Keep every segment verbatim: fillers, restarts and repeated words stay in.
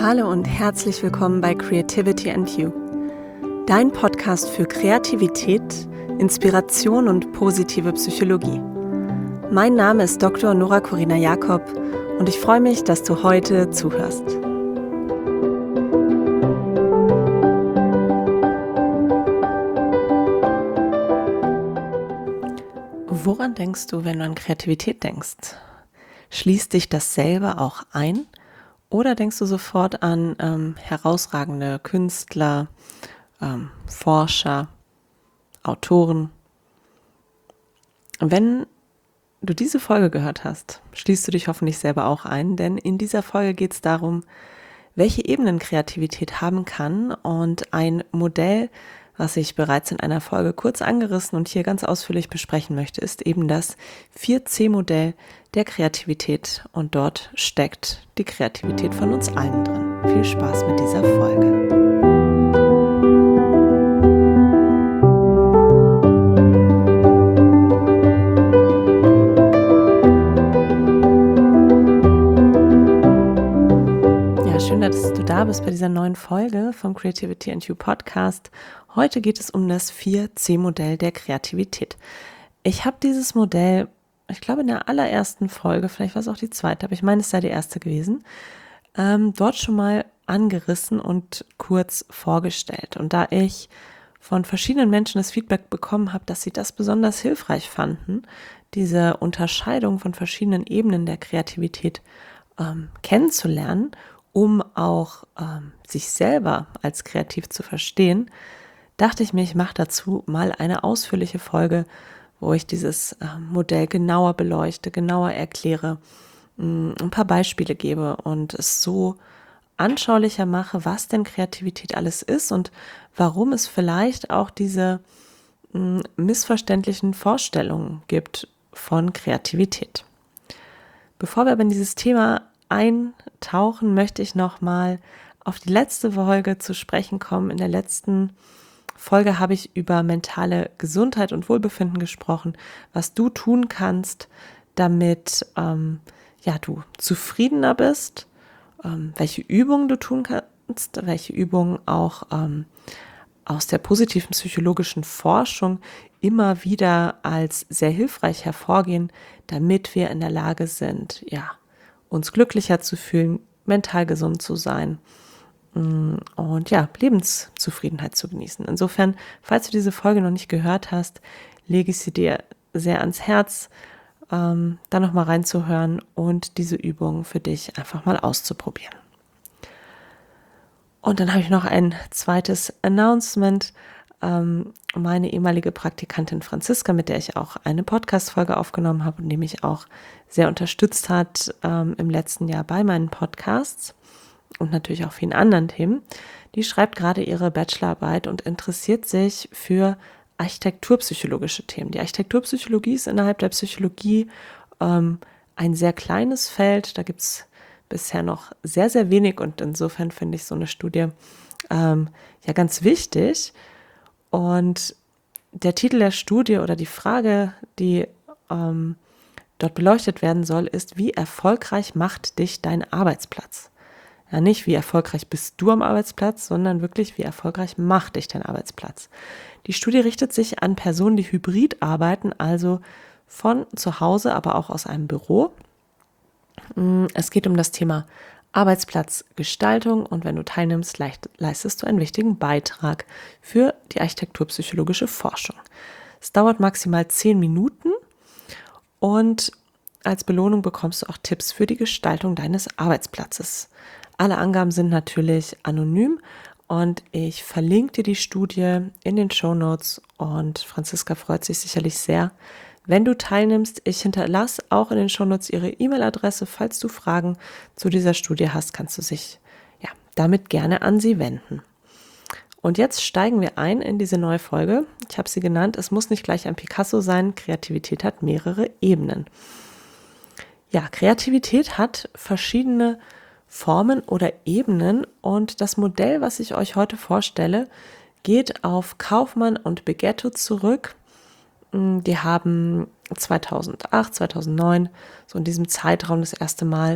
Hallo und herzlich willkommen bei Creativity and You, dein Podcast für Kreativität, Inspiration und positive Psychologie. Mein Name ist Doktor Nora Corina Jakob und ich freue mich, dass du heute zuhörst. Woran denkst du, wenn du an Kreativität denkst? Schließt dich das selber auch ein? Oder denkst du sofort an ähm, herausragende Künstler, ähm, Forscher, Autoren? Wenn du diese Folge gehört hast, schließt du dich hoffentlich selber auch ein, denn in dieser Folge geht es darum, welche Ebenen Kreativität haben kann, und ein Modell, was ich bereits in einer Folge kurz angerissen und hier ganz ausführlich besprechen möchte, ist eben das vier C Modell der Kreativität, und dort steckt die Kreativität von uns allen drin. Viel Spaß mit dieser Folge. Schön, dass du da bist bei dieser neuen Folge vom Creativity and You Podcast. Heute geht es um das vier C Modell der Kreativität. Ich habe dieses Modell, ich glaube in der allerersten Folge, vielleicht war es auch die zweite, aber ich meine, es sei die erste gewesen, ähm, dort schon mal angerissen und kurz vorgestellt. Und da ich von verschiedenen Menschen das Feedback bekommen habe, dass sie das besonders hilfreich fanden, diese Unterscheidung von verschiedenen Ebenen der Kreativität ähm, kennenzulernen, um auch ähm, sich selber als kreativ zu verstehen, dachte ich mir, ich mache dazu mal eine ausführliche Folge, wo ich dieses äh, Modell genauer beleuchte, genauer erkläre, mh, ein paar Beispiele gebe und es so anschaulicher mache, was denn Kreativität alles ist und warum es vielleicht auch diese mh, missverständlichen Vorstellungen gibt von Kreativität. Bevor wir aber in dieses Thema eintauchen, möchte ich nochmal auf die letzte Folge zu sprechen kommen. In der letzten Folge habe ich über mentale Gesundheit und Wohlbefinden gesprochen, was du tun kannst, damit ähm, ja, du zufriedener bist, ähm, welche Übungen du tun kannst, welche Übungen auch ähm, aus der positiven psychologischen Forschung immer wieder als sehr hilfreich hervorgehen, damit wir in der Lage sind, ja, uns glücklicher zu fühlen, mental gesund zu sein und ja, Lebenszufriedenheit zu genießen. Insofern, falls du diese Folge noch nicht gehört hast, lege ich sie dir sehr ans Herz, ähm, da nochmal reinzuhören und diese Übung für dich einfach mal auszuprobieren. Und dann habe ich noch ein zweites Announcement. Ähm, meine ehemalige Praktikantin Franziska, mit der ich auch eine Podcast-Folge aufgenommen habe und die mich auch sehr unterstützt hat ähm, im letzten Jahr bei meinen Podcasts und natürlich auch vielen anderen Themen, die schreibt gerade ihre Bachelorarbeit und interessiert sich für architekturpsychologische Themen. Die Architekturpsychologie ist innerhalb der Psychologie ähm, ein sehr kleines Feld. Da gibt es bisher noch sehr, sehr wenig und insofern finde ich so eine Studie ähm, ja ganz wichtig. Und der Titel der Studie oder die Frage, die ähm, dort beleuchtet werden soll, ist: Wie erfolgreich macht dich dein Arbeitsplatz? Ja, nicht wie erfolgreich bist du am Arbeitsplatz, sondern wirklich, wie erfolgreich macht dich dein Arbeitsplatz? Die Studie richtet sich an Personen, die hybrid arbeiten, also von zu Hause, aber auch aus einem Büro. Es geht um das Thema Arbeitsplatzgestaltung, und wenn du teilnimmst, leistest du einen wichtigen Beitrag für die architekturpsychologische Forschung. Es dauert maximal zehn Minuten und als Belohnung bekommst du auch Tipps für die Gestaltung deines Arbeitsplatzes. Alle Angaben sind natürlich anonym und ich verlinke dir die Studie in den Shownotes, und Franziska freut sich sicherlich sehr, wenn du teilnimmst. Ich hinterlasse auch in den Shownotes ihre E-Mail-Adresse. Falls du Fragen zu dieser Studie hast, kannst du dich ja, damit gerne an sie wenden. Und jetzt steigen wir ein in diese neue Folge. Ich habe sie genannt: Es muss nicht gleich ein Picasso sein, Kreativität hat mehrere Ebenen. Ja, Kreativität hat verschiedene Formen oder Ebenen, und das Modell, was ich euch heute vorstelle, geht auf Kaufmann und Beghetto zurück. Die haben zweitausendacht, zweitausendneun, so in diesem Zeitraum das erste Mal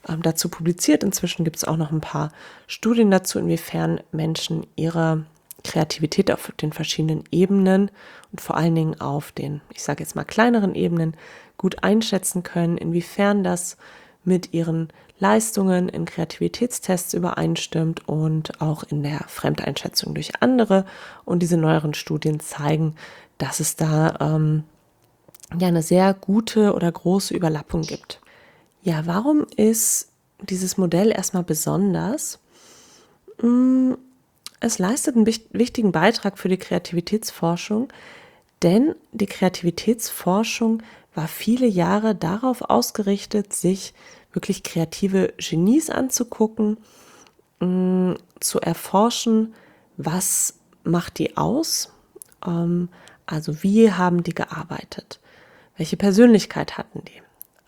ähm, dazu publiziert. Inzwischen gibt es auch noch ein paar Studien dazu, inwiefern Menschen ihre Kreativität auf den verschiedenen Ebenen und vor allen Dingen auf den, ich sage jetzt mal kleineren Ebenen, gut einschätzen können, inwiefern das mit ihren Leistungen in Kreativitätstests übereinstimmt und auch in der Fremdeinschätzung durch andere. Und diese neueren Studien zeigen, dass es da ähm, ja eine sehr gute oder große Überlappung gibt. Ja, warum ist dieses Modell erstmal besonders? Es leistet einen wichtigen Beitrag für die Kreativitätsforschung, denn die Kreativitätsforschung war viele Jahre darauf ausgerichtet, sich wirklich kreative Genies anzugucken, zu erforschen, was macht die aus, also wie haben die gearbeitet, welche Persönlichkeit hatten die,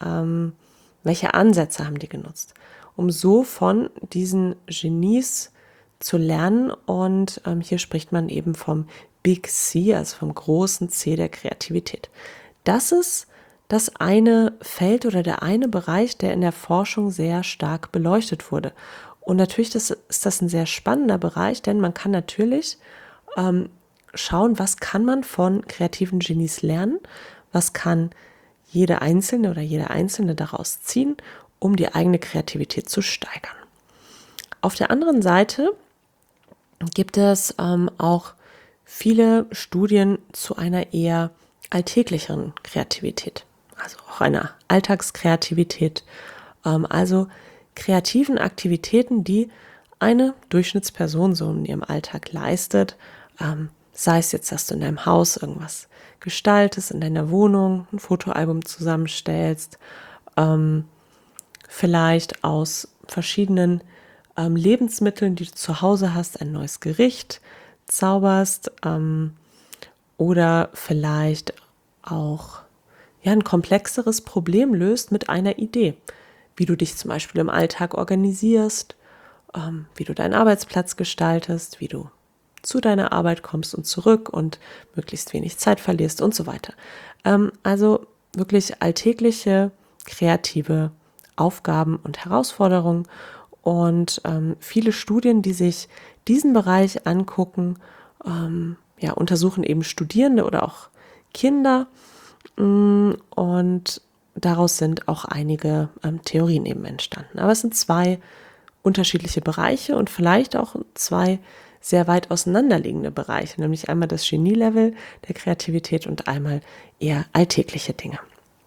welche Ansätze haben die genutzt, um so von diesen Genies zu lernen. Und ähm, hier spricht man eben vom Big C, also vom großen C der Kreativität. Das ist das eine Feld oder der eine Bereich, der in der Forschung sehr stark beleuchtet wurde. Und natürlich das, ist das ein sehr spannender Bereich, denn man kann natürlich ähm, schauen, was kann man von kreativen Genies lernen, was kann jede Einzelne oder jeder Einzelne daraus ziehen, um die eigene Kreativität zu steigern. Auf der anderen Seite gibt es ähm, auch viele Studien zu einer eher alltäglicheren Kreativität, also auch einer Alltagskreativität, ähm, also kreativen Aktivitäten, die eine Durchschnittsperson so in ihrem Alltag leistet, ähm, sei es jetzt, dass du in deinem Haus irgendwas gestaltest, in deiner Wohnung ein Fotoalbum zusammenstellst, ähm, vielleicht aus verschiedenen ähm, Lebensmitteln, die du zu Hause hast, ein neues Gericht zauberst, ähm, oder vielleicht auch ja, ein komplexeres Problem löst mit einer Idee, wie du dich zum Beispiel im Alltag organisierst, ähm, wie du deinen Arbeitsplatz gestaltest, wie du zu deiner Arbeit kommst und zurück und möglichst wenig Zeit verlierst und so weiter. Ähm, also wirklich alltägliche, kreative Aufgaben und Herausforderungen und ähm, viele Studien, die sich diesen Bereich angucken, ähm, ja, untersuchen eben Studierende oder auch Kinder mh, und daraus sind auch einige ähm, Theorien eben entstanden. Aber es sind zwei unterschiedliche Bereiche und vielleicht auch zwei sehr weit auseinanderliegende Bereiche, nämlich einmal das Genie-Level der Kreativität und einmal eher alltägliche Dinge.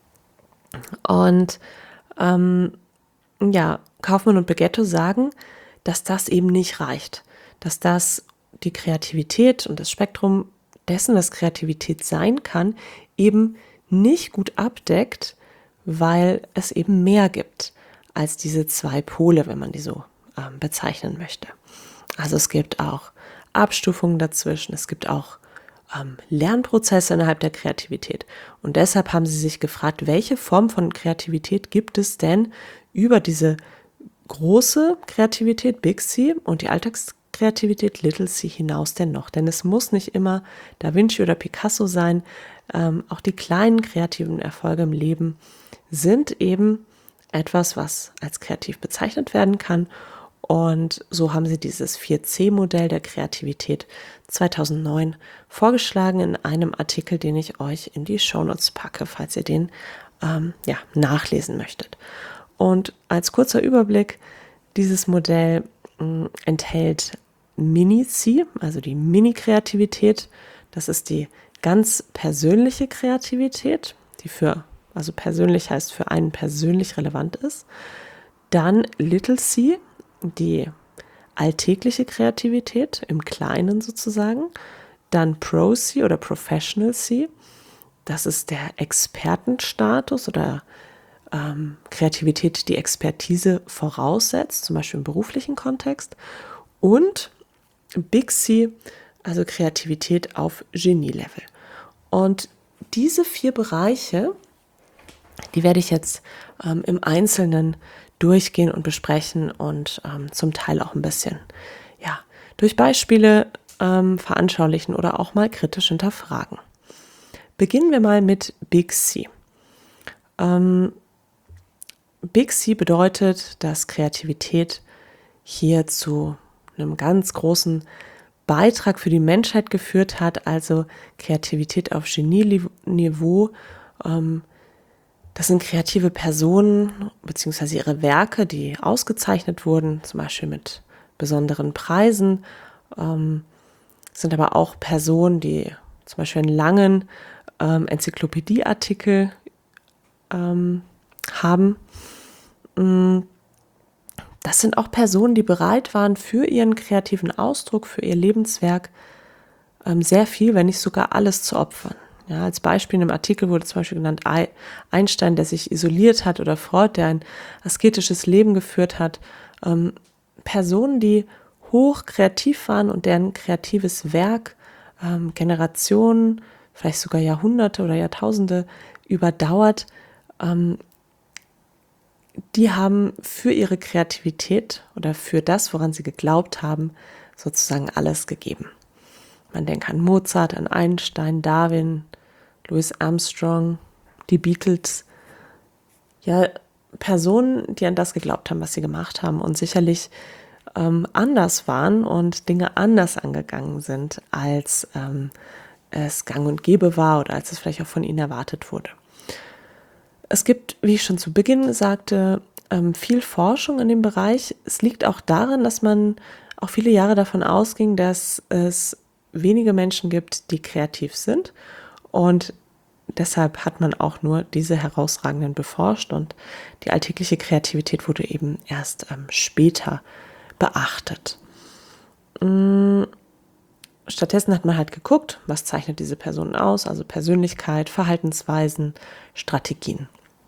Und ähm, ja, Kaufmann und Beghetto sagen, dass das eben nicht reicht, dass das die Kreativität und das Spektrum dessen, was Kreativität sein kann, eben nicht gut abdeckt, weil es eben mehr gibt als diese zwei Pole, wenn man die so ähm, bezeichnen möchte. Also es gibt auch Abstufungen dazwischen, es gibt auch ähm, Lernprozesse innerhalb der Kreativität. Und deshalb haben sie sich gefragt, welche Form von Kreativität gibt es denn über diese große Kreativität, Big C, und die Alltagskreativität, Little C, hinaus denn noch? Denn es muss nicht immer Da Vinci oder Picasso sein. Ähm, auch die kleinen kreativen Erfolge im Leben sind eben etwas, was als kreativ bezeichnet werden kann. Und so haben sie dieses vier C Modell der Kreativität zweitausendneun vorgeschlagen in einem Artikel, den ich euch in die Shownotes packe, falls ihr den ähm, ja, nachlesen möchtet. Und als kurzer Überblick, dieses Modell mh, enthält Mini-C, also die Mini-Kreativität. Das ist die ganz persönliche Kreativität, die für, also persönlich heißt für einen persönlich relevant ist. Dann Little C, die alltägliche Kreativität im Kleinen sozusagen. Dann Pro C oder Professional C, das ist der Expertenstatus oder ähm, Kreativität, die Expertise voraussetzt, zum Beispiel im beruflichen Kontext. Und Big C, also Kreativität auf Genie-Level. Und diese vier Bereiche, die werde ich jetzt ähm, im Einzelnen durchgehen und besprechen und ähm, zum Teil auch ein bisschen ja, durch Beispiele ähm, veranschaulichen oder auch mal kritisch hinterfragen. Beginnen wir mal mit Big C. Ähm, Big C bedeutet, dass Kreativität hier zu einem ganz großen Beitrag für die Menschheit geführt hat, also Kreativität auf Genie-Niveau. Ähm, das sind kreative Personen bzw. ihre Werke, die ausgezeichnet wurden, zum Beispiel mit besonderen Preisen. Ähm, sind aber auch Personen, die zum Beispiel einen langen ähm, Enzyklopädieartikel ähm, haben. Das sind auch Personen, die bereit waren, für ihren kreativen Ausdruck, für ihr Lebenswerk ähm, sehr viel, wenn nicht sogar alles zu opfern. Ja, als Beispiel in einem Artikel wurde zum Beispiel genannt Einstein, der sich isoliert hat, oder Freud, der ein asketisches Leben geführt hat. Ähm, Personen, die hoch kreativ waren und deren kreatives Werk ähm, Generationen, vielleicht sogar Jahrhunderte oder Jahrtausende überdauert, ähm, die haben für ihre Kreativität oder für das, woran sie geglaubt haben, sozusagen alles gegeben. Man denkt an Mozart, an Einstein, Darwin, Louis Armstrong, die Beatles. Ja, Personen, die an das geglaubt haben, was sie gemacht haben und sicherlich ähm, anders waren und Dinge anders angegangen sind, als ähm, es gang und gäbe war oder als es vielleicht auch von ihnen erwartet wurde. Es gibt, wie ich schon zu Beginn sagte, ähm, viel Forschung in dem Bereich. Es liegt auch daran, dass man auch viele Jahre davon ausging, dass es wenige Menschen gibt, die kreativ sind. Und deshalb hat man auch nur diese herausragenden beforscht. Und die alltägliche Kreativität wurde eben erst ähm, später beachtet. Mm, Stattdessen hat man halt geguckt, was zeichnet diese Personen aus, also Persönlichkeit, Verhaltensweisen, Strategien.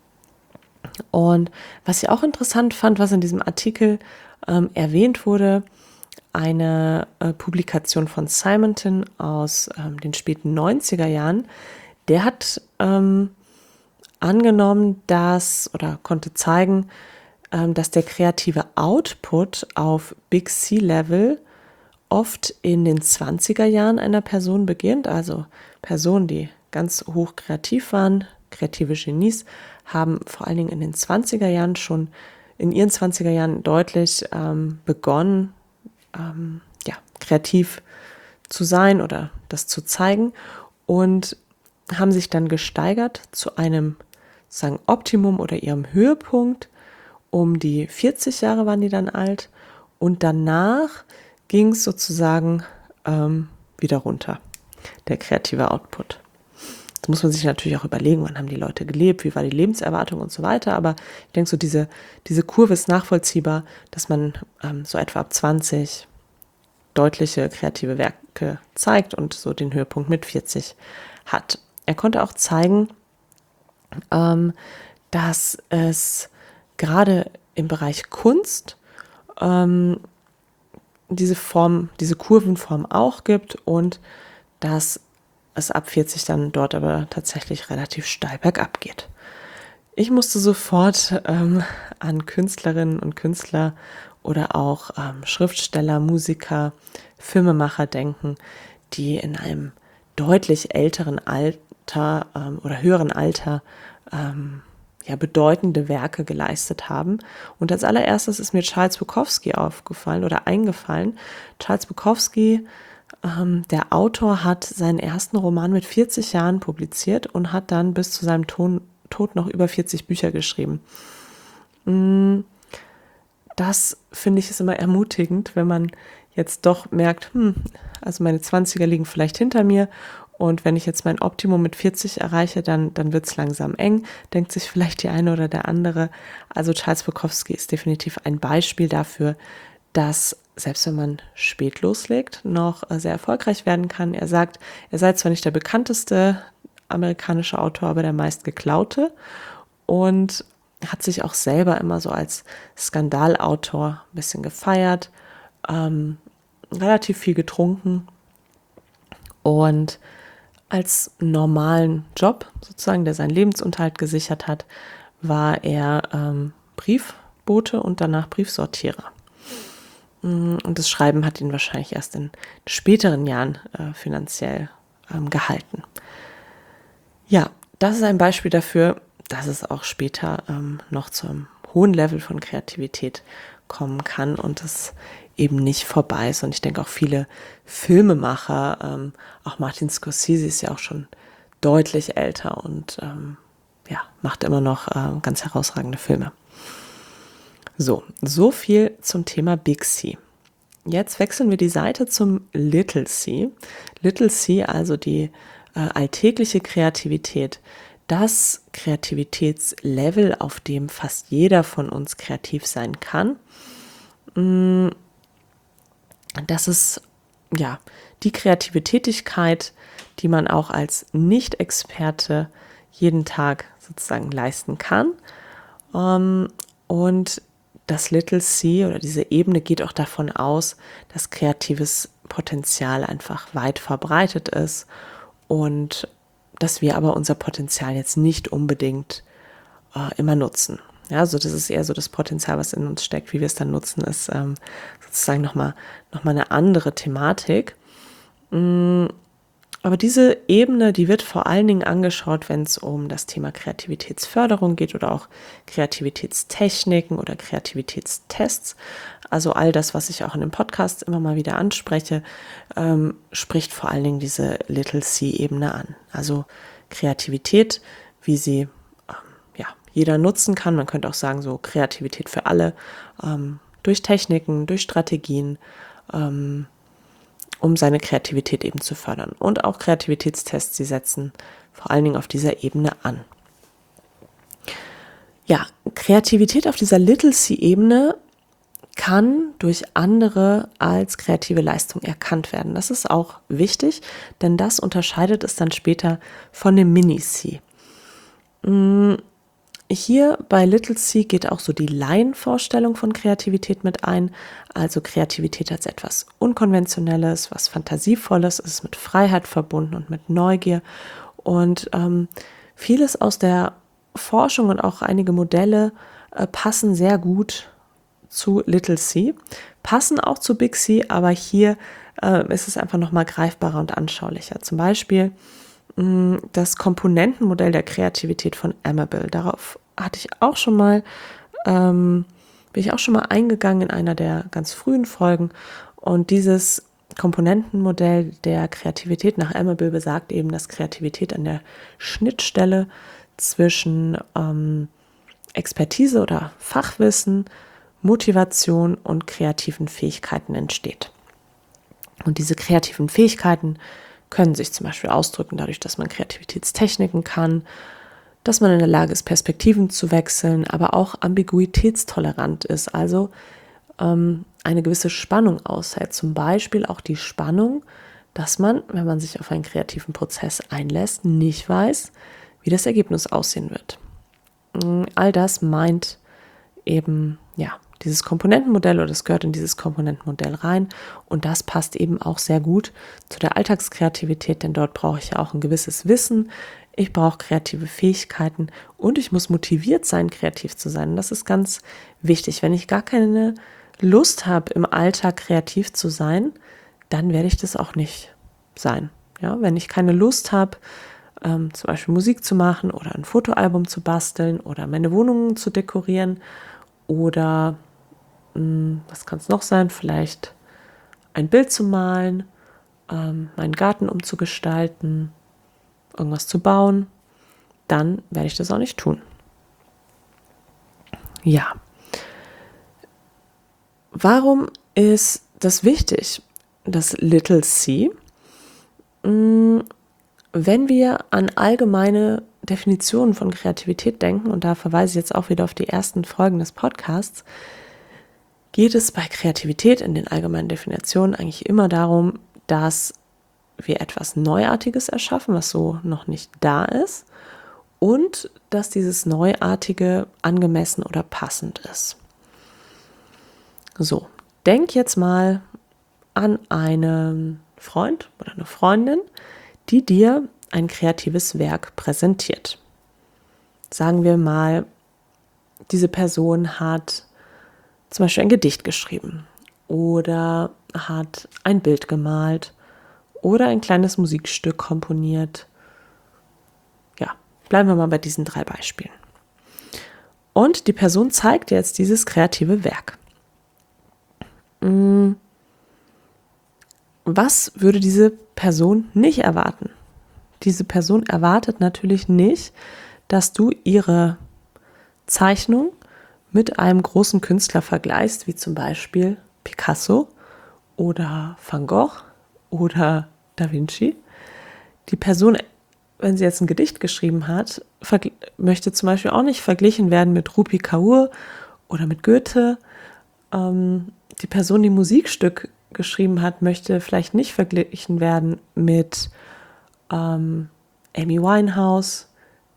Und was ich auch interessant fand, was in diesem Artikel ähm, erwähnt wurde, eine äh, Publikation von Simonton aus ähm, den späten neunziger Jahren, der hat ähm, angenommen, dass oder konnte zeigen, ähm, dass der kreative Output auf Big C-Level oft in den zwanziger Jahren einer Person beginnt, also Personen, die ganz hoch kreativ waren, kreative Genies, haben vor allen Dingen in den zwanziger Jahren schon, in ihren zwanziger Jahren deutlich ähm, begonnen, ähm, ja, kreativ zu sein oder das zu zeigen und haben sich dann gesteigert zu einem sozusagen Optimum oder ihrem Höhepunkt. Um die vierzig Jahre waren die dann alt und danach ging es sozusagen ähm, wieder runter, der kreative Output. Das muss man sich natürlich auch überlegen, wann haben die Leute gelebt, wie war die Lebenserwartung und so weiter. Aber ich denke, so diese, diese Kurve ist nachvollziehbar, dass man ähm, so etwa ab zwanzig deutliche kreative Werke zeigt und so den Höhepunkt mit vierzig hat. Er konnte auch zeigen, ähm, dass es gerade im Bereich Kunst ähm, diese Form, diese Kurvenform auch gibt und dass es ab vierzig dann dort aber tatsächlich relativ steil bergab geht. Ich musste sofort ähm, an Künstlerinnen und Künstler oder auch ähm, Schriftsteller, Musiker, Filmemacher denken, die in einem deutlich älteren Alter ähm, oder höheren Alter ähm, ja, bedeutende Werke geleistet haben. Und als allererstes ist mir Charles Bukowski aufgefallen oder eingefallen. Charles Bukowski, ähm, der Autor, hat seinen ersten Roman mit vierzig Jahren publiziert und hat dann bis zu seinem Ton, Tod noch über vierzig Bücher geschrieben. Das finde ich ist immer ermutigend, wenn man jetzt doch merkt, hm, also meine zwanziger liegen vielleicht hinter mir und wenn ich jetzt mein Optimum mit vierzig erreiche, dann, dann wird es langsam eng, denkt sich vielleicht die eine oder der andere. Also Charles Bukowski ist definitiv ein Beispiel dafür, dass selbst wenn man spät loslegt, noch sehr erfolgreich werden kann. Er sagt, er sei zwar nicht der bekannteste amerikanische Autor, aber der meistgeklaute und hat sich auch selber immer so als Skandalautor ein bisschen gefeiert, ähm, relativ viel getrunken und als normalen Job sozusagen, der seinen Lebensunterhalt gesichert hat, war er ähm, Briefbote und danach Briefsortierer. Und das Schreiben hat ihn wahrscheinlich erst in späteren Jahren äh, finanziell ähm, gehalten. Ja, das ist ein Beispiel dafür, dass es auch später ähm, noch zum hohen Level von Kreativität kommen kann und es eben nicht vorbei ist. Und ich denke auch viele Filmemacher, ähm, auch Martin Scorsese ist ja auch schon deutlich älter und ähm, ja, macht immer noch äh, ganz herausragende Filme. So, so viel zum Thema Big C. Jetzt wechseln wir die Seite zum Little C. Little C, also die äh, alltägliche Kreativität. Das Kreativitätslevel, auf dem fast jeder von uns kreativ sein kann. Das ist ja die kreative Tätigkeit, die man auch als Nicht-Experte jeden Tag sozusagen leisten kann. Und das Little C oder diese Ebene geht auch davon aus, dass kreatives Potenzial einfach weit verbreitet ist und dass wir aber unser Potenzial jetzt nicht unbedingt äh, immer nutzen. Ja, also das ist eher so das Potenzial, was in uns steckt. Wie wir es dann nutzen, ist ähm, sozusagen nochmal noch mal eine andere Thematik. Mm, aber diese Ebene, die wird vor allen Dingen angeschaut, wenn es um das Thema Kreativitätsförderung geht oder auch Kreativitätstechniken oder Kreativitätstests. Also all das, was ich auch in dem Podcast immer mal wieder anspreche, ähm, spricht vor allen Dingen diese Little C-Ebene an. Also Kreativität, wie sie ähm, ja, jeder nutzen kann. Man könnte auch sagen, so Kreativität für alle, ähm, durch Techniken, durch Strategien, ähm, um seine Kreativität eben zu fördern. Und auch Kreativitätstests, die setzen vor allen Dingen auf dieser Ebene an. Ja, Kreativität auf dieser Little C-Ebene kann durch andere als kreative Leistung erkannt werden. Das ist auch wichtig, denn das unterscheidet es dann später von dem Mini-C. Hier bei Little C geht auch so die Laienvorstellung von Kreativität mit ein, also Kreativität als etwas Unkonventionelles, was Fantasievolles, ist mit Freiheit verbunden und mit Neugier. Und ähm, vieles aus der Forschung und auch einige Modelle äh, passen sehr gut zu Little C, passen auch zu Big C, aber hier äh, ist es einfach nochmal greifbarer und anschaulicher. Zum Beispiel mh, das Komponentenmodell der Kreativität von Amabile. Darauf hatte ich auch schon mal, ähm, bin ich auch schon mal eingegangen in einer der ganz frühen Folgen. Und dieses Komponentenmodell der Kreativität nach Amabile besagt eben, dass Kreativität an der Schnittstelle zwischen ähm, Expertise oder Fachwissen, Motivation und kreativen Fähigkeiten entsteht. Und diese kreativen Fähigkeiten können sich zum Beispiel ausdrücken dadurch, dass man Kreativitätstechniken kann, dass man in der Lage ist, Perspektiven zu wechseln, aber auch ambiguitätstolerant ist, also ähm, eine gewisse Spannung aushält. Zum Beispiel auch die Spannung, dass man, wenn man sich auf einen kreativen Prozess einlässt, nicht weiß, wie das Ergebnis aussehen wird. All das meint eben, ja, dieses Komponentenmodell oder das gehört in dieses Komponentenmodell rein und das passt eben auch sehr gut zu der Alltagskreativität, denn dort brauche ich ja auch ein gewisses Wissen, ich brauche kreative Fähigkeiten und ich muss motiviert sein, kreativ zu sein. Und das ist ganz wichtig. Wenn ich gar keine Lust habe, im Alltag kreativ zu sein, dann werde ich das auch nicht sein. Ja, wenn ich keine Lust habe, ähm, zum Beispiel Musik zu machen oder ein Fotoalbum zu basteln oder meine Wohnung zu dekorieren oder mh, was kann es noch sein? Vielleicht ein Bild zu malen, ähm, meinen Garten umzugestalten, irgendwas zu bauen, dann werde ich das auch nicht tun. Ja. Warum ist das wichtig, das Little C? Wenn wir an allgemeine Definitionen von Kreativität denken, und da verweise ich jetzt auch wieder auf die ersten Folgen des Podcasts, geht es bei Kreativität in den allgemeinen Definitionen eigentlich immer darum, dass wir etwas Neuartiges erschaffen, was so noch nicht da ist und dass dieses Neuartige angemessen oder passend ist. So, denk jetzt mal an einen Freund oder eine Freundin, die dir ein kreatives Werk präsentiert. Sagen wir mal, diese Person hat zum Beispiel ein Gedicht geschrieben oder hat ein Bild gemalt oder ein kleines Musikstück komponiert. Ja, bleiben wir mal bei diesen drei Beispielen. Und die Person zeigt jetzt dieses kreative Werk. Was würde diese Person nicht erwarten? Diese Person erwartet natürlich nicht, dass du ihre Zeichnung mit einem großen Künstler vergleichst, wie zum Beispiel Picasso oder Van Gogh oder Da Vinci. Die Person, wenn sie jetzt ein Gedicht geschrieben hat, verg- möchte zum Beispiel auch nicht verglichen werden mit Rupi Kaur oder mit Goethe. Ähm, die Person, die ein Musikstück geschrieben hat, möchte vielleicht nicht verglichen werden mit ähm, Amy Winehouse,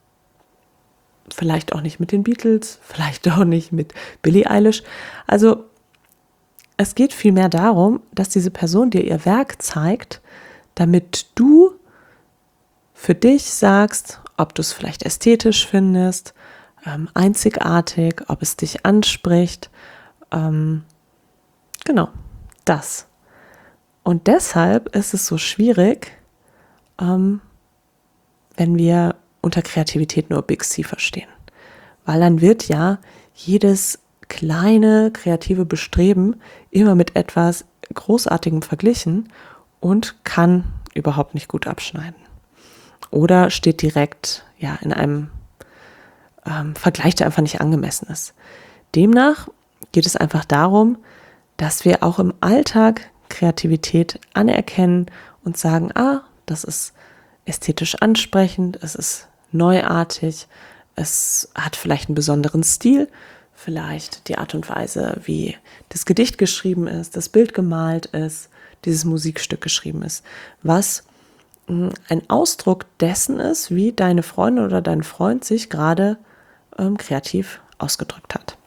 vielleicht auch nicht mit den Beatles, vielleicht auch nicht mit Billie Eilish. Also es geht vielmehr darum, dass diese Person dir ihr Werk zeigt, damit du für dich sagst, ob du es vielleicht ästhetisch findest, ähm, einzigartig, ob es dich anspricht. Ähm, genau, das. Und deshalb ist es so schwierig, ähm, wenn wir unter Kreativität nur Big C verstehen. Weil dann wird ja jedes kleine kreative Bestreben immer mit etwas Großartigem verglichen und kann überhaupt nicht gut abschneiden. Oder steht direkt ja in einem ähm, Vergleich, der einfach nicht angemessen ist. Demnach geht es einfach darum, dass wir auch im Alltag Kreativität anerkennen und sagen, ah, das ist ästhetisch ansprechend, es ist neuartig, es hat vielleicht einen besonderen Stil, vielleicht die Art und Weise, wie das Gedicht geschrieben ist, das Bild gemalt ist, dieses Musikstück geschrieben ist, was mh, ein Ausdruck dessen ist, wie deine Freundin oder dein Freund sich gerade ähm, kreativ ausgedrückt hat.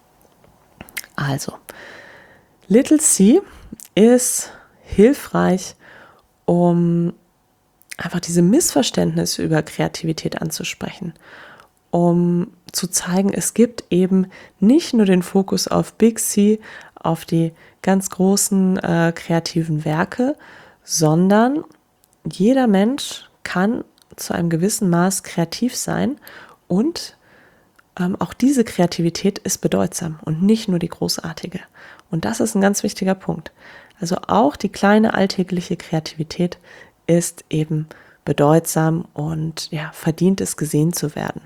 Also, Little C ist hilfreich, um einfach diese Missverständnisse über Kreativität anzusprechen, um zu zeigen, es gibt eben nicht nur den Fokus auf Big C, auf die ganz großen äh, kreativen Werke, sondern jeder Mensch kann zu einem gewissen Maß kreativ sein und ähm, auch diese Kreativität ist bedeutsam und nicht nur die großartige. Und das ist ein ganz wichtiger Punkt. Also auch die kleine alltägliche Kreativität ist eben bedeutsam und ja, verdient es gesehen zu werden.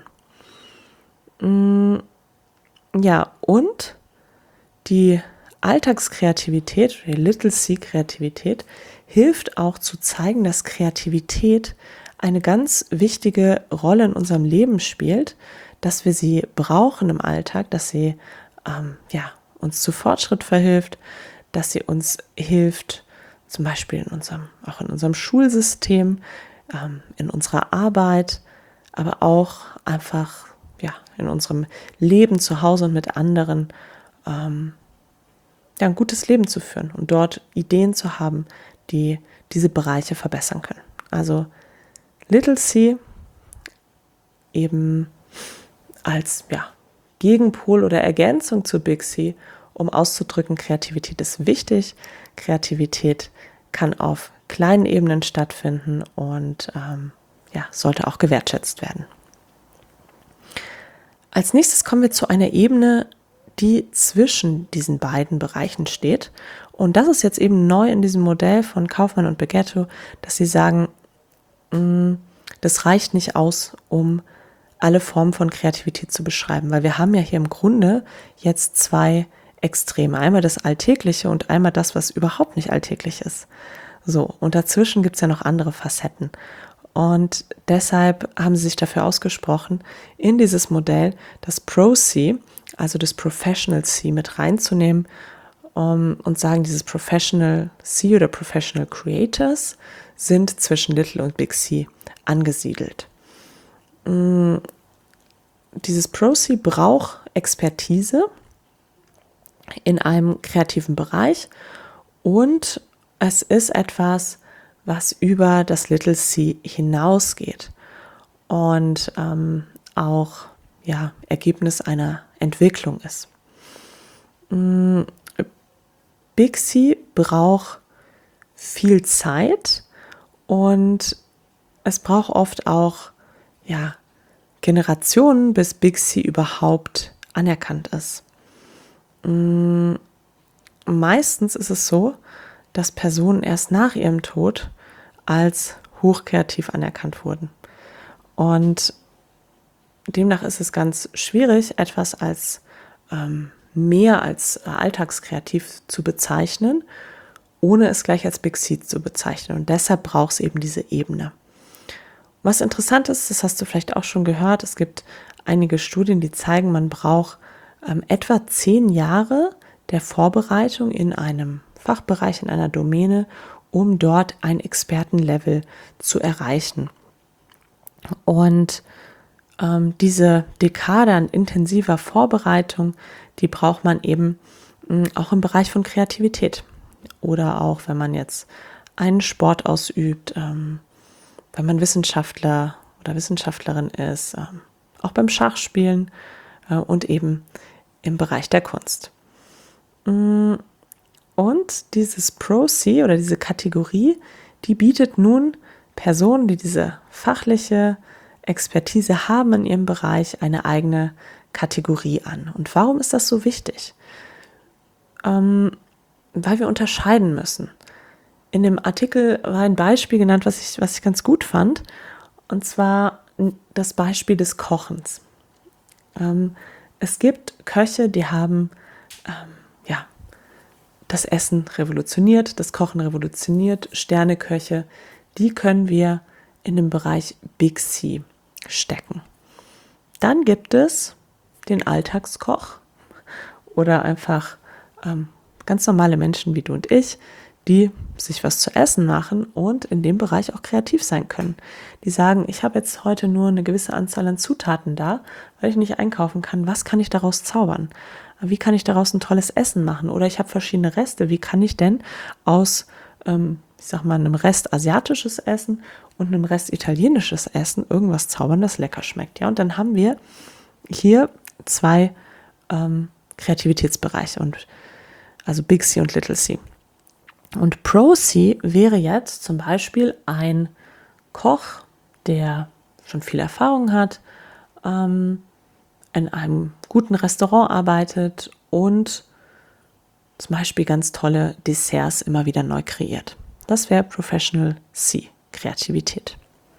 Ja, und die Alltagskreativität, die Little C-Kreativität, hilft auch zu zeigen, dass Kreativität eine ganz wichtige Rolle in unserem Leben spielt, dass wir sie brauchen im Alltag, dass sie ähm, ja, uns zu Fortschritt verhilft, dass sie uns hilft, zum Beispiel in unserem, auch in unserem Schulsystem, ähm, in unserer Arbeit, aber auch einfach ja, in unserem Leben zu Hause und mit anderen ähm, ja, ein gutes Leben zu führen und dort Ideen zu haben, die diese Bereiche verbessern können. Also Little C eben als ja, Gegenpol oder Ergänzung zu Big C, um auszudrücken, Kreativität ist wichtig. Kreativität kann auf kleinen Ebenen stattfinden und ähm, ja, sollte auch gewertschätzt werden. Als nächstes kommen wir zu einer Ebene, die zwischen diesen beiden Bereichen steht. Und das ist jetzt eben neu in diesem Modell von Kaufmann und Beghetto, dass sie sagen, mh, das reicht nicht aus, um alle Formen von Kreativität zu beschreiben, weil wir haben ja hier im Grunde jetzt zwei Extreme. Einmal das Alltägliche und einmal das, was überhaupt nicht alltäglich ist. So, und dazwischen gibt es ja noch andere Facetten. Und deshalb haben sie sich dafür ausgesprochen, in dieses Modell das Pro-C, also das Professional C, mit reinzunehmen um, und sagen, dieses Professional C oder Professional Creators sind zwischen Little und Big C angesiedelt. Mm, dieses Pro-C braucht Expertise in einem kreativen Bereich und es ist etwas, was über das Little C hinausgeht und ähm, auch ja, Ergebnis einer Entwicklung ist. Mm, Big C braucht viel Zeit und es braucht oft auch ja, Generationen, bis Big C überhaupt anerkannt ist. Mm, meistens ist es so, dass Personen erst nach ihrem Tod als hochkreativ anerkannt wurden. Und demnach ist es ganz schwierig, etwas als ähm, mehr als äh, alltagskreativ zu bezeichnen, ohne es gleich als Big C zu bezeichnen. Und deshalb braucht es eben diese Ebene. Was interessant ist, das hast du vielleicht auch schon gehört, es gibt einige Studien, die zeigen, man braucht ähm, etwa zehn Jahre der Vorbereitung in einem Fachbereich, in einer Domäne, um dort ein Expertenlevel zu erreichen. Und ähm, diese Dekade an intensiver Vorbereitung, die braucht man eben mh, auch im Bereich von Kreativität. Oder auch, wenn man jetzt einen Sport ausübt, ähm, wenn man Wissenschaftler oder Wissenschaftlerin ist, ähm, auch beim Schachspielen äh, und eben im Bereich der Kunst. Und dieses Pro-C oder diese Kategorie, die bietet nun Personen, die diese fachliche Expertise haben in ihrem Bereich, eine eigene Kategorie an. Und warum ist das so wichtig? Ähm, weil wir unterscheiden müssen. In dem Artikel war ein Beispiel genannt, was ich, was ich ganz gut fand, und zwar das Beispiel des Kochens. Ähm, es gibt Köche, die haben ähm, ja, das Essen revolutioniert, das Kochen revolutioniert, Sterneköche, die können wir in den Bereich Big C stecken. Dann gibt es den Alltagskoch oder einfach ähm, ganz normale Menschen wie du und ich, die sich was zu essen machen und in dem Bereich auch kreativ sein können. Die sagen, ich habe jetzt heute nur eine gewisse Anzahl an Zutaten da, weil ich nicht einkaufen kann. Was kann ich daraus zaubern? Wie kann ich daraus ein tolles Essen machen? Oder ich habe verschiedene Reste. Wie kann ich denn aus, ähm, ich sag mal, einem Rest asiatisches Essen und einem Rest italienisches Essen irgendwas zaubern, das lecker schmeckt? Ja, und dann haben wir hier zwei ähm, Kreativitätsbereiche, und also Big C und Little C. Und Pro C wäre jetzt zum Beispiel ein Koch, der schon viel Erfahrung hat, ähm, in einem guten Restaurant arbeitet und zum Beispiel ganz tolle Desserts immer wieder neu kreiert. Das wäre Professional C, Kreativität.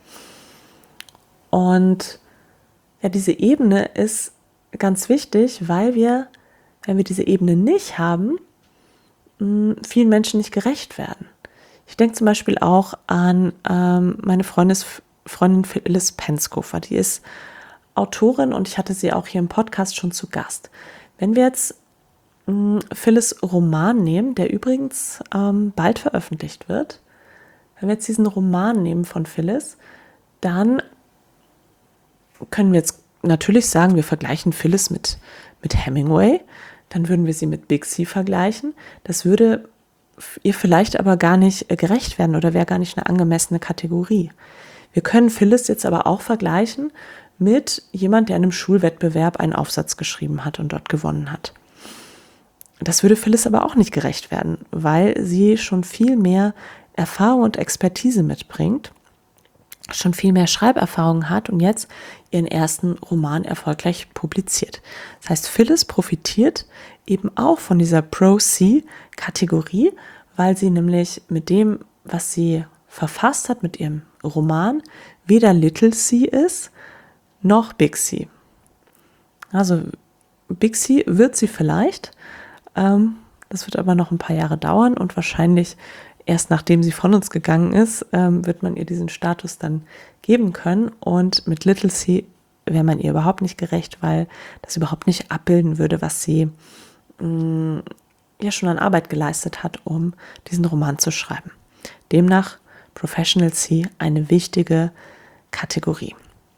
Und ja, diese Ebene ist ganz wichtig, weil wir, wenn wir diese Ebene nicht haben, vielen Menschen nicht gerecht werden. Ich denke zum Beispiel auch an ähm, meine Freundin, Freundin Phyllis Penskofer, die ist Autorin und ich hatte sie auch hier im Podcast schon zu Gast. Wenn wir jetzt mh, Phyllis Roman nehmen, der übrigens ähm, bald veröffentlicht wird, wenn wir jetzt diesen Roman nehmen von Phyllis, dann können wir jetzt natürlich sagen, wir vergleichen Phyllis mit, mit Hemingway, dann würden wir sie mit Big C vergleichen. Das würde ihr vielleicht aber gar nicht gerecht werden oder wäre gar nicht eine angemessene Kategorie. Wir können Phyllis jetzt aber auch vergleichen mit jemand, der in einem Schulwettbewerb einen Aufsatz geschrieben hat und dort gewonnen hat. Das würde Phyllis aber auch nicht gerecht werden, weil sie schon viel mehr Erfahrung und Expertise mitbringt, schon viel mehr Schreiberfahrung hat und jetzt ihren ersten Roman erfolgreich publiziert. Das heißt, Phyllis profitiert eben auch von dieser Pro-C-Kategorie, weil sie nämlich mit dem, was sie verfasst hat, mit ihrem Roman, weder Little C ist, noch Big C. Also Big C wird sie vielleicht, ähm, das wird aber noch ein paar Jahre dauern und wahrscheinlich erst nachdem sie von uns gegangen ist, ähm, wird man ihr diesen Status dann geben können. Und mit Little C wäre man ihr überhaupt nicht gerecht, weil das überhaupt nicht abbilden würde, was sie mh, ja schon an Arbeit geleistet hat, um diesen Roman zu schreiben. Demnach Professional C eine wichtige Kategorie.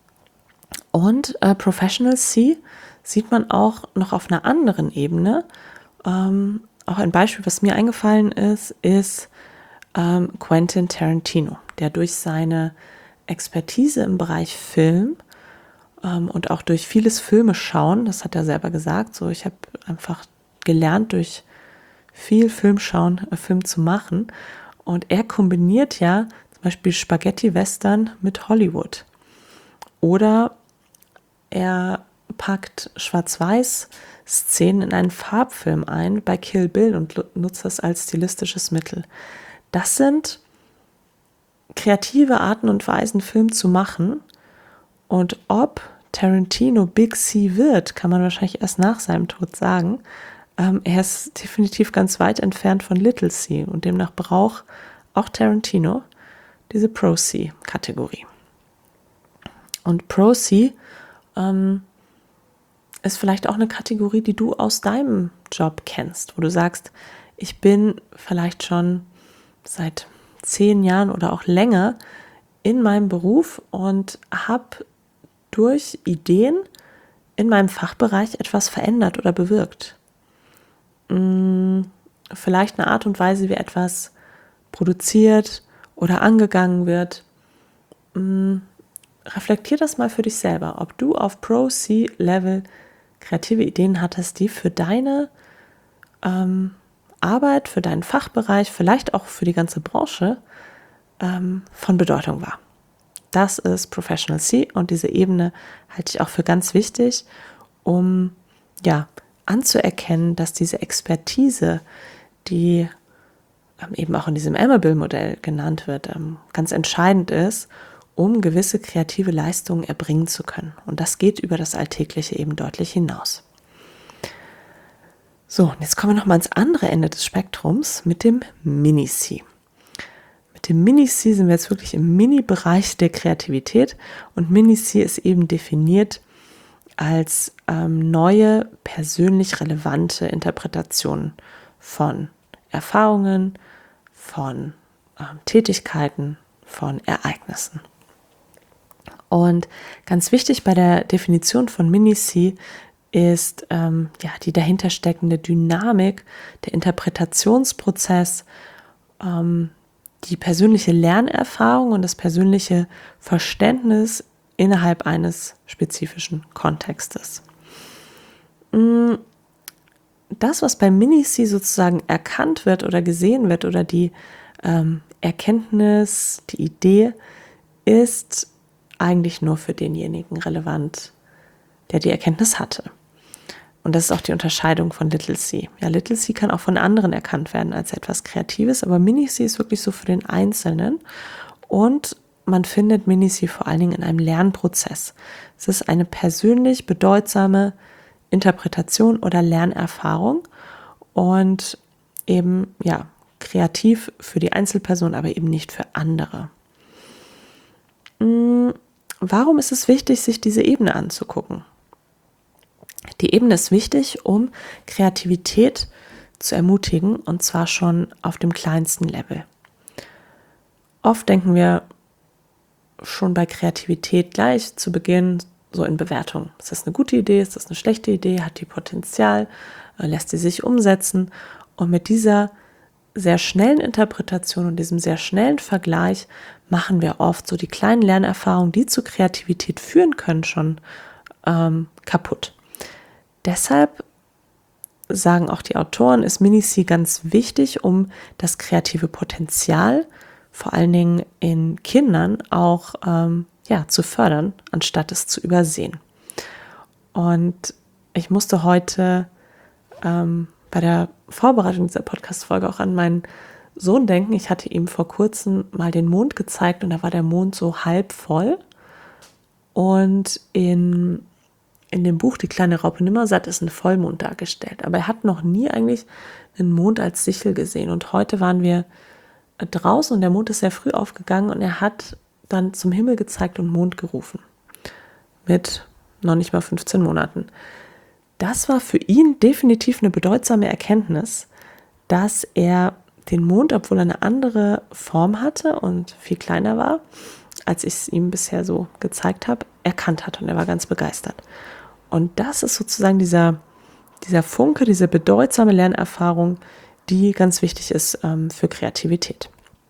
Und äh, Professional C sieht man auch noch auf einer anderen Ebene. Ähm, auch ein Beispiel, was mir eingefallen ist, ist ähm, Quentin Tarantino, der durch seine Expertise im Bereich Film ähm, und auch durch vieles Filme schauen, das hat er selber gesagt, so ich habe einfach gelernt, durch viel Filmschauen äh, Film zu machen. Und er kombiniert ja zum Beispiel Spaghetti-Western mit Hollywood. Oder er packt Schwarz-Weiß-Szenen in einen Farbfilm ein bei Kill Bill und nutzt das als stilistisches Mittel. Das sind kreative Arten und Weisen, Film zu machen. Und ob Tarantino Big C wird, kann man wahrscheinlich erst nach seinem Tod sagen. Ähm, er ist definitiv ganz weit entfernt von Little C und demnach braucht auch Tarantino diese Pro-C-Kategorie. Und Pro-C ähm, ist vielleicht auch eine Kategorie, die du aus deinem Job kennst, wo du sagst, ich bin vielleicht schon seit zehn Jahren oder auch länger in meinem Beruf und habe durch Ideen in meinem Fachbereich etwas verändert oder bewirkt. Vielleicht eine Art und Weise, wie etwas produziert oder angegangen wird. Reflektier das mal für dich selber, ob du auf Pro-C-Level kreative Ideen hattest, die für deine ähm, Arbeit, für deinen Fachbereich, vielleicht auch für die ganze Branche ähm, von Bedeutung war. Das ist Professional C und diese Ebene halte ich auch für ganz wichtig, um ja anzuerkennen, dass diese Expertise, die ähm, eben auch in diesem Amable-Modell genannt wird, ähm, ganz entscheidend ist, um gewisse kreative Leistungen erbringen zu können. Und das geht über das Alltägliche eben deutlich hinaus. So, und jetzt kommen wir nochmal ans andere Ende des Spektrums mit dem Mini-C. Mit dem Mini-C sind wir jetzt wirklich im Mini-Bereich der Kreativität und Mini-C ist eben definiert als ähm, neue, persönlich relevante Interpretationen von Erfahrungen, von ähm, Tätigkeiten, von Ereignissen. Und ganz wichtig bei der Definition von Mini-C ist ähm, ja, die dahintersteckende Dynamik, der Interpretationsprozess, ähm, die persönliche Lernerfahrung und das persönliche Verständnis innerhalb eines spezifischen Kontextes. Das, was bei Mini-C sozusagen erkannt wird oder gesehen wird oder die ähm, Erkenntnis, die Idee, ist eigentlich nur für denjenigen relevant, der die Erkenntnis hatte. Und das ist auch die Unterscheidung von Little C. Ja, Little C kann auch von anderen erkannt werden als etwas Kreatives, aber Mini-C ist wirklich so für den Einzelnen. Und man findet Mini-C vor allen Dingen in einem Lernprozess. Es ist eine persönlich bedeutsame Interpretation oder Lernerfahrung und eben, ja, kreativ für die Einzelperson, aber eben nicht für andere. Warum ist es wichtig, sich diese Ebene anzugucken? Die Ebene ist wichtig, um Kreativität zu ermutigen, und zwar schon auf dem kleinsten Level. Oft denken wir schon bei Kreativität gleich zu Beginn so in Bewertung. Ist das eine gute Idee? Ist das eine schlechte Idee? Hat die Potenzial? Lässt sie sich umsetzen? Und mit dieser sehr schnellen Interpretation und diesem sehr schnellen Vergleich machen wir oft so die kleinen Lernerfahrungen, die zu Kreativität führen können, schon ähm, kaputt. Deshalb sagen auch die Autoren, ist Mini-C ganz wichtig, um das kreative Potenzial vor allen Dingen in Kindern auch ähm, ja, zu fördern, anstatt es zu übersehen. Und ich musste heute ähm, bei der Vorbereitung dieser Podcast-Folge auch an meinen Sohn denken. Ich hatte ihm vor kurzem mal den Mond gezeigt und da war der Mond so halb voll. Und in, in dem Buch Die kleine Raupe Nimmersatt ist ein Vollmond dargestellt. Aber er hat noch nie eigentlich einen Mond als Sichel gesehen. Und heute waren wir draußen und der Mond ist sehr früh aufgegangen und er hat dann zum Himmel gezeigt und Mond gerufen. Mit noch nicht mal fünfzehn Monaten. Das war für ihn definitiv eine bedeutsame Erkenntnis, dass er den Mond, obwohl er eine andere Form hatte und viel kleiner war, als ich es ihm bisher so gezeigt habe, erkannt hat und er war ganz begeistert. Und das ist sozusagen dieser, dieser Funke, diese bedeutsame Lernerfahrung, die ganz wichtig ist ähm, für Kreativität.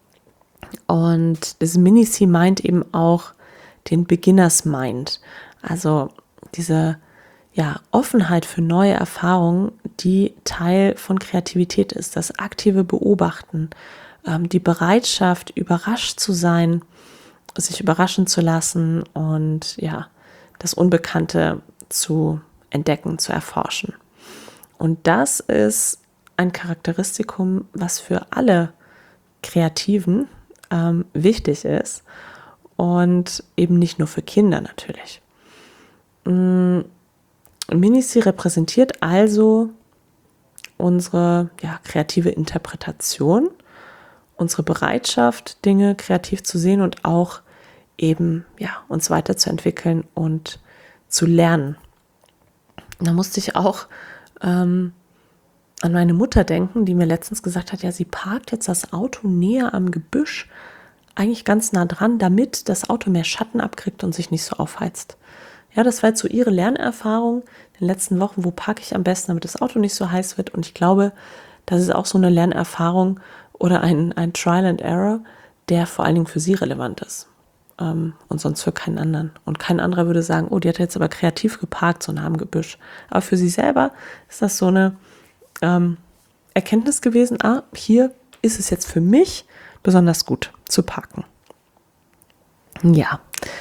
Und das Mini-C meint eben auch den Beginners Mind, also diese ja, Offenheit für neue Erfahrungen, die Teil von Kreativität ist, das aktive Beobachten, ähm, die Bereitschaft, überrascht zu sein, sich überraschen zu lassen und ja, das Unbekannte zu entdecken, zu erforschen. Und das ist ein Charakteristikum, was für alle Kreativen ähm, wichtig ist und eben nicht nur für Kinder natürlich. Mm, Minicy repräsentiert also unsere ja, kreative Interpretation, unsere Bereitschaft, Dinge kreativ zu sehen und auch eben ja, uns weiterzuentwickeln und zu lernen. Da musste ich auch ähm, an meine Mutter denken, die mir letztens gesagt hat, ja, sie parkt jetzt das Auto näher am Gebüsch, eigentlich ganz nah dran, damit das Auto mehr Schatten abkriegt und sich nicht so aufheizt. Ja, das war jetzt so ihre Lernerfahrung in den letzten Wochen, wo parke ich am besten, damit das Auto nicht so heiß wird. Und ich glaube, das ist auch so eine Lernerfahrung oder ein, ein Trial and Error, der vor allen Dingen für sie relevant ist. Ähm, und sonst für keinen anderen. Und kein anderer würde sagen, oh, die hat jetzt aber kreativ geparkt, so nah am Gebüsch. Aber für sie selber ist das so eine ähm, Erkenntnis gewesen, ah, hier ist es jetzt für mich besonders gut zu parken. Ja.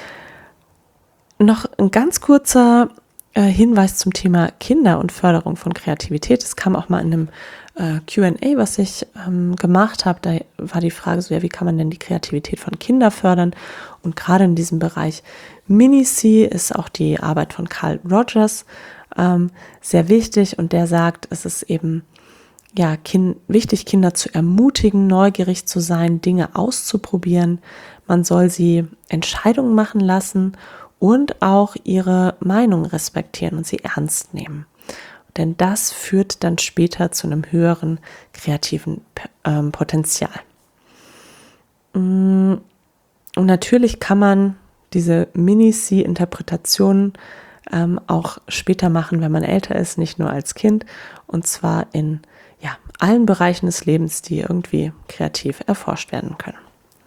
Noch ein ganz kurzer äh, Hinweis zum Thema Kinder und Förderung von Kreativität. Es kam auch mal in einem äh, Q and A, was ich ähm, gemacht habe. Da war die Frage so, ja, wie kann man denn die Kreativität von Kindern fördern? Und gerade in diesem Bereich Minicy ist auch die Arbeit von Carl Rogers ähm, sehr wichtig. Und der sagt, es ist eben ja kind, wichtig, Kinder zu ermutigen, neugierig zu sein, Dinge auszuprobieren. Man soll sie Entscheidungen machen lassen und auch ihre Meinung respektieren und sie ernst nehmen. Denn das führt dann später zu einem höheren kreativen ähm, Potenzial. Und natürlich kann man diese Minicy-Interpretationen ähm, auch später machen, wenn man älter ist, nicht nur als Kind. Und zwar in ja, allen Bereichen des Lebens, die irgendwie kreativ erforscht werden können.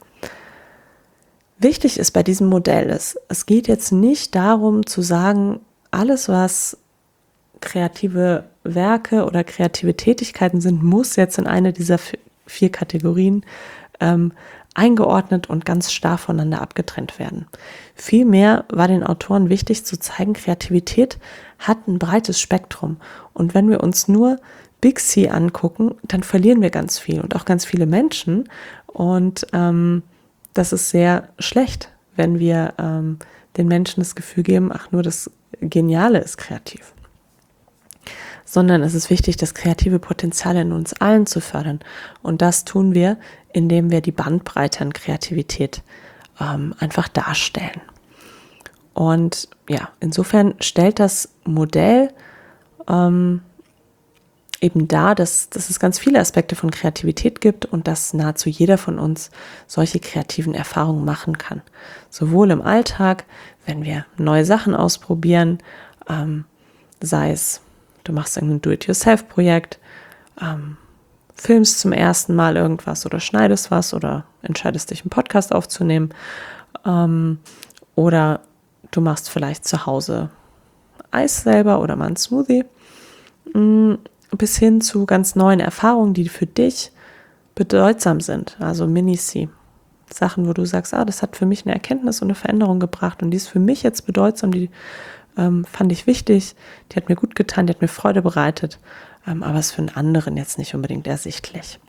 Wichtig ist bei diesem Modell, ist, es geht jetzt nicht darum zu sagen, alles, was kreative Werke oder kreative Tätigkeiten sind, muss jetzt in eine dieser vier Kategorien ähm, eingeordnet und ganz starr voneinander abgetrennt werden. Vielmehr war den Autoren wichtig zu zeigen, Kreativität hat ein breites Spektrum. Und wenn wir uns nur Big C angucken, dann verlieren wir ganz viel und auch ganz viele Menschen. Und ähm, das ist sehr schlecht, wenn wir ähm, den Menschen das Gefühl geben, ach, nur das Geniale ist kreativ. Sondern es ist wichtig, das kreative Potenzial in uns allen zu fördern. Und das tun wir, indem wir die Bandbreite an Kreativität ähm, einfach darstellen. Und ja, insofern stellt das Modell ähm, eben dar, dass, dass es ganz viele Aspekte von Kreativität gibt und dass nahezu jeder von uns solche kreativen Erfahrungen machen kann. Sowohl im Alltag, wenn wir neue Sachen ausprobieren, ähm, sei es, du machst ein Do-it-yourself-Projekt, ähm, filmst zum ersten Mal irgendwas oder schneidest was oder entscheidest dich, einen Podcast aufzunehmen, ähm, oder du machst vielleicht zu Hause Eis selber oder mal einen Smoothie, mh, bis hin zu ganz neuen Erfahrungen, die für dich bedeutsam sind, also Minicy. Sachen, wo du sagst, ah, das hat für mich eine Erkenntnis und eine Veränderung gebracht und die ist für mich jetzt bedeutsam, die ähm, fand ich wichtig, die hat mir gut getan, die hat mir Freude bereitet, ähm, aber ist für einen anderen jetzt nicht unbedingt ersichtlich.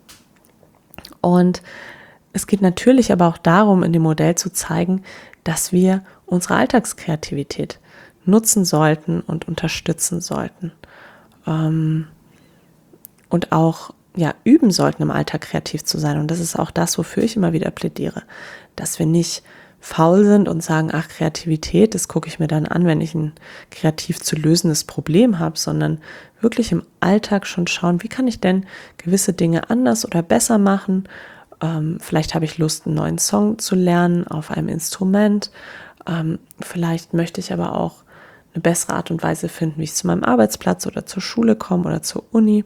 Und es geht natürlich aber auch darum, in dem Modell zu zeigen, dass wir unsere Alltagskreativität nutzen sollten und unterstützen sollten. Und auch ja, üben sollten, im Alltag kreativ zu sein. Und das ist auch das, wofür ich immer wieder plädiere. Dass wir nicht faul sind und sagen, ach, Kreativität, das gucke ich mir dann an, wenn ich ein kreativ zu lösendes Problem habe, sondern wirklich im Alltag schon schauen, wie kann ich denn gewisse Dinge anders oder besser machen. Ähm, vielleicht habe ich Lust, einen neuen Song zu lernen auf einem Instrument. Ähm, vielleicht möchte ich aber auch eine bessere Art und Weise finden, wie ich zu meinem Arbeitsplatz oder zur Schule komme oder zur Uni.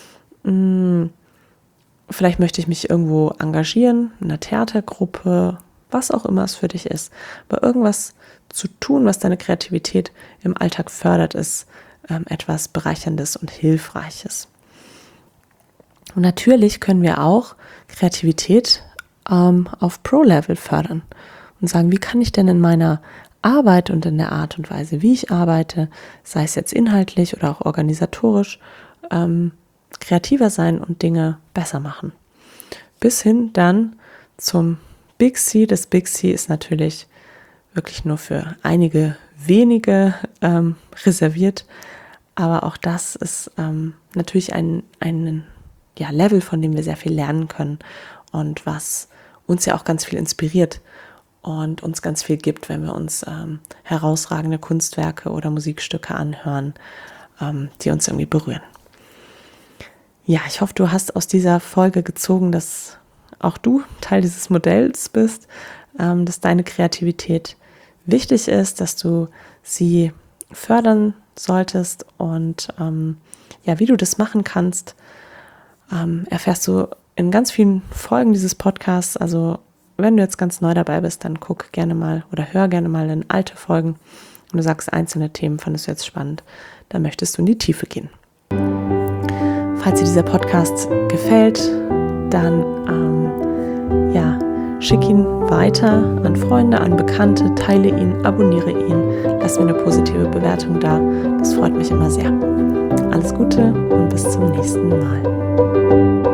Vielleicht möchte ich mich irgendwo engagieren, in einer Theatergruppe, was auch immer es für dich ist. Aber irgendwas zu tun, was deine Kreativität im Alltag fördert, ist ähm, etwas Bereicherndes und Hilfreiches. Und natürlich können wir auch Kreativität ähm, auf Pro-Level fördern und sagen, wie kann ich denn in meiner Arbeit und in der Art und Weise, wie ich arbeite, sei es jetzt inhaltlich oder auch organisatorisch, ähm, kreativer sein und Dinge besser machen. Bis hin dann zum Big C. Das Big C ist natürlich wirklich nur für einige wenige ähm, reserviert, aber auch das ist ähm, natürlich ein, ein ja, Level, von dem wir sehr viel lernen können und was uns ja auch ganz viel inspiriert und uns ganz viel gibt, wenn wir uns ähm, herausragende Kunstwerke oder Musikstücke anhören, ähm, die uns irgendwie berühren. Ja, ich hoffe, du hast aus dieser Folge gezogen, dass auch du Teil dieses Modells bist, ähm, dass deine Kreativität wichtig ist, dass du sie fördern solltest und ähm, ja, wie du das machen kannst, ähm, erfährst du in ganz vielen Folgen dieses Podcasts. Also wenn du jetzt ganz neu dabei bist, dann guck gerne mal oder hör gerne mal in alte Folgen und du sagst, einzelne Themen fandest du jetzt spannend, dann möchtest du in die Tiefe gehen. Falls dir dieser Podcast gefällt, dann ähm, ja, schick ihn weiter an Freunde, an Bekannte, teile ihn, abonniere ihn, lass mir eine positive Bewertung da. Das freut mich immer sehr. Alles Gute und bis zum nächsten Mal.